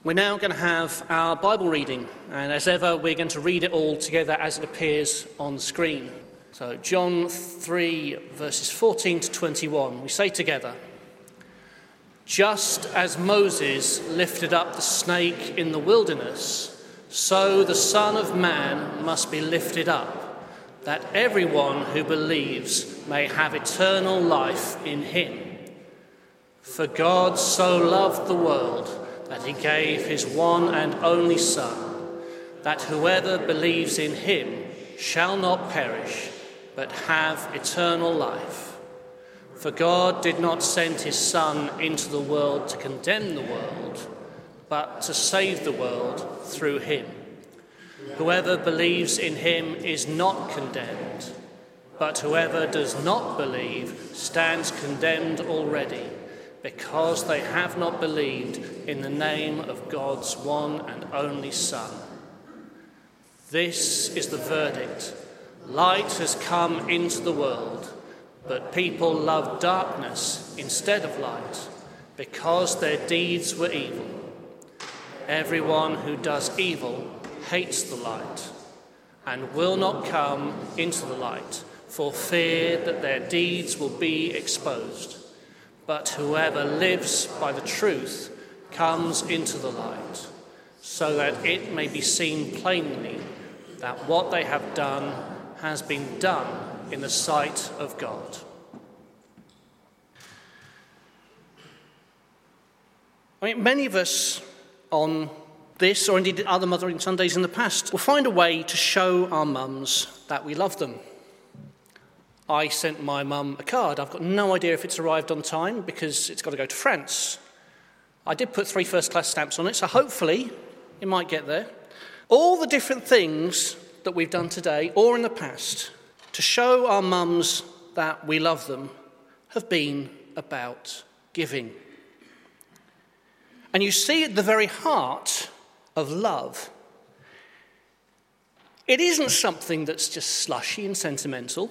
We're now going to have our Bible reading, and as ever, we're going to read it all together as it appears on the screen. So, John 3, verses 14 to 21, we say together, "Just as Moses lifted up the snake in the wilderness, so the Son of Man must be lifted up, that everyone who believes may have eternal life in him. For God so loved the world that he gave his one and only Son, that whoever believes in him shall not perish, but have eternal life. For God did not send his Son into the world to condemn the world, but to save the world through him. Whoever believes in him is not condemned, but whoever does not believe stands condemned already, because they have not believed in the name of God's one and only Son. This is the verdict. Light has come into the world, but people loved darkness instead of light, because their deeds were evil. Everyone who does evil hates the light, and will not come into the light, for fear that their deeds will be exposed. But whoever lives by the truth comes into the light, so that it may be seen plainly that what they have done has been done in the sight of God." Many of us on this, or indeed other Mothering Sundays in the past, will find a way to show our mums that we love them. I sent my mum a card. I've got no idea if it's arrived on time because it's got to go to France. I did put 3 first-class stamps on it, so hopefully it might get there. All the different things that we've done today, or in the past, to show our mums that we love them, have been about giving. And you see at the very heart of love, it isn't something that's just slushy and sentimental.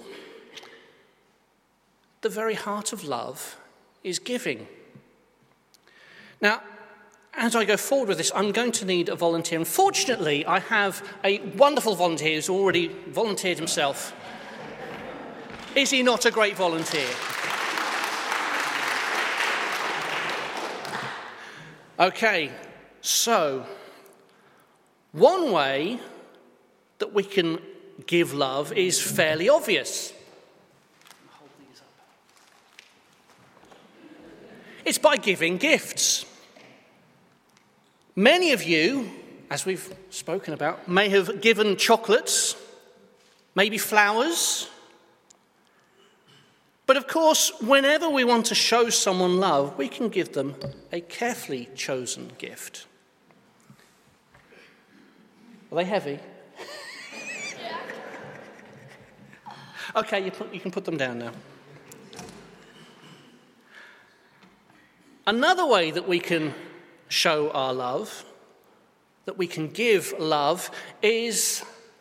The very heart of love is giving. Now, as I go forward with this, I'm going to need a volunteer. Unfortunately, I have a wonderful volunteer who's already volunteered himself. Is he not a great volunteer? Okay, so one way that we can give love is fairly obvious. It's by giving gifts. Many of you, as we've spoken about, may have given chocolates, maybe flowers. But of course, whenever we want to show someone love, we can give them a carefully chosen gift. Are they heavy? Okay, you can put them down now. Another way that we can show our love, that we can give love, is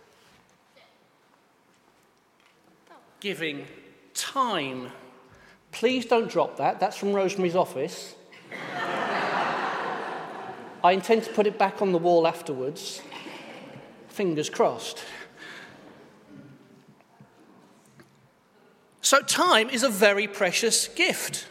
giving time. Please don't drop that. That's from Rosemary's office. I intend to put it back on the wall afterwards. Fingers crossed. So time is a very precious gift.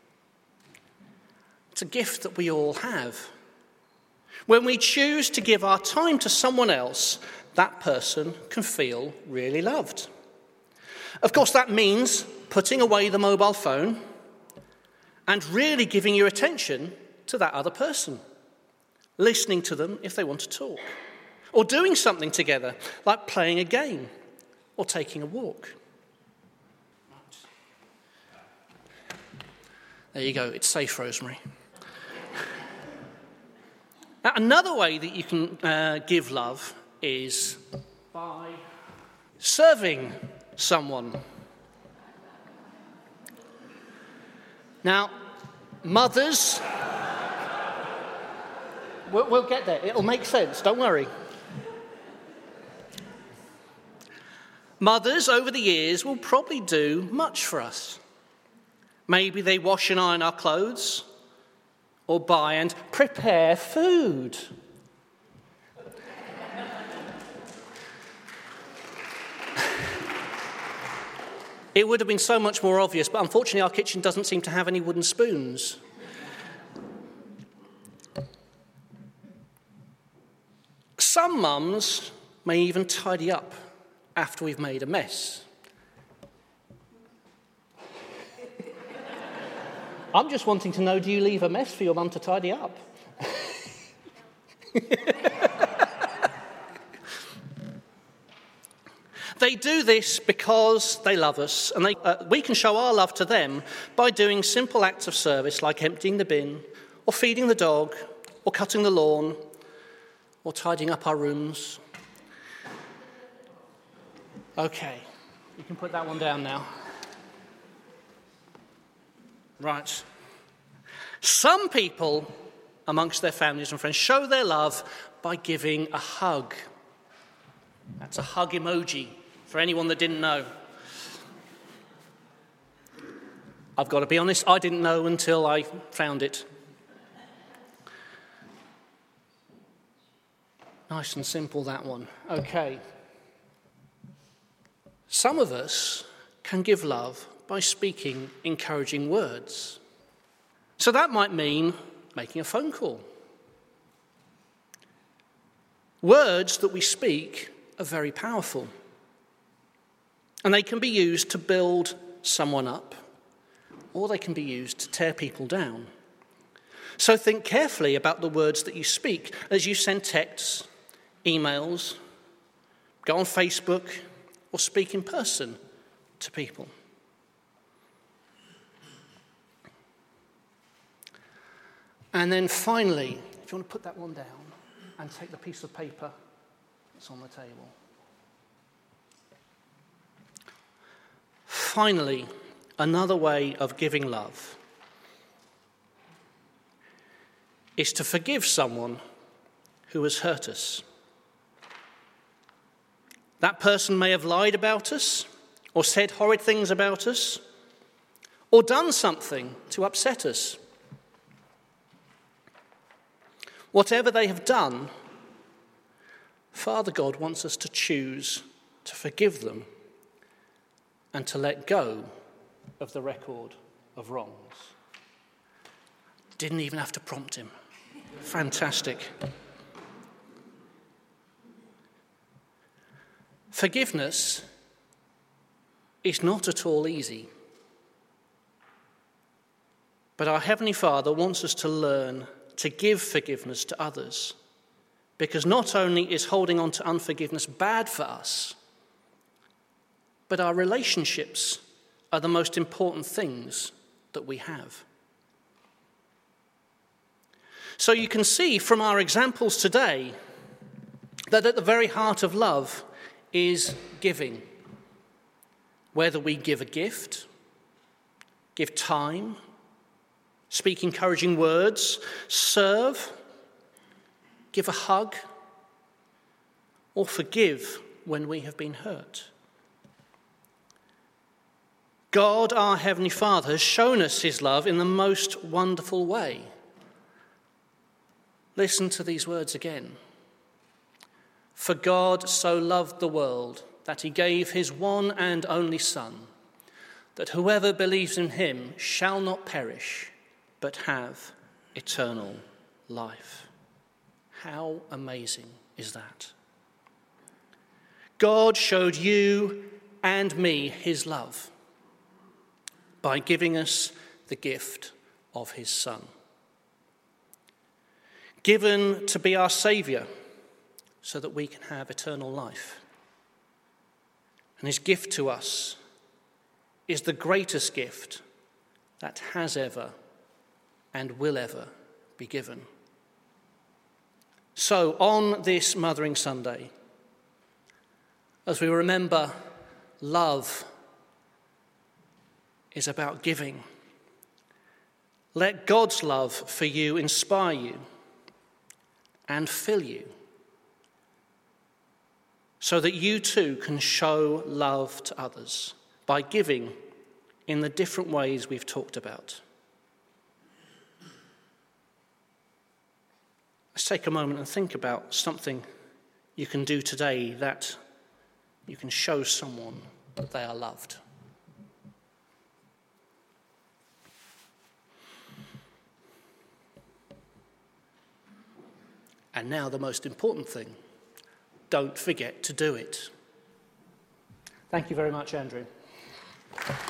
It's a gift that we all have. When we choose to give our time to someone else, that person can feel really loved. Of course, that means putting away the mobile phone and really giving your attention to that other person, listening to them if they want to talk, or doing something together, like playing a game or taking a walk. There you go, it's safe, Rosemary. Now, another way that you can give love is by serving someone. Now, mothers, we'll get there. It'll make sense, don't worry. Mothers over the years will probably do much for us. Maybe they wash and iron our clothes, or buy and prepare food. It would have been so much more obvious, but unfortunately our kitchen doesn't seem to have any wooden spoons. Some mums may even tidy up after we've made a mess. I'm just wanting to know, do you leave a mess for your mum to tidy up? They do this because they love us, and we can show our love to them by doing simple acts of service like emptying the bin, or feeding the dog, or cutting the lawn, or tidying up our rooms. Okay, you can put that one down now. Right. Some people amongst their families and friends show their love by giving a hug. That's a hug emoji for anyone that didn't know. I've got to be honest, I didn't know until I found it. Nice and simple, that one. Okay. Some of us can give love by speaking encouraging words. So that might mean making a phone call. Words that we speak are very powerful, and they can be used to build someone up, or they can be used to tear people down. So think carefully about the words that you speak as you send texts, emails, go on Facebook, or speak in person to people. And then finally, if you want to put that one down and take the piece of paper that's on the table. Finally, another way of giving love is to forgive someone who has hurt us. That person may have lied about us, or said horrid things about us, or done something to upset us. Whatever they have done, Father God wants us to choose to forgive them and to let go of the record of wrongs. Didn't even have to prompt him. Fantastic. Forgiveness is not at all easy. But our Heavenly Father wants us to learn to give forgiveness to others, because not only is holding on to unforgiveness bad for us, but our relationships are the most important things that we have. So you can see from our examples today that at the very heart of love is giving. Whether we give a gift, give time, speak encouraging words, serve, give a hug, or forgive when we have been hurt. God, our Heavenly Father, has shown us his love in the most wonderful way. Listen to these words again. For God so loved the world that he gave his one and only Son, that whoever believes in him shall not perish, but have eternal life. How amazing is that? God showed you and me his love by giving us the gift of his Son, given to be our Saviour so that we can have eternal life. And his gift to us is the greatest gift that has ever and will ever be given. So on this Mothering Sunday, as we remember love is about giving, let God's love for you inspire you and fill you, so that you too can show love to others by giving in the different ways we've talked about. just take a moment and think about something you can do today that you can show someone that they are loved. And now the most important thing, don't forget to do it. Thank you very much, Andrew.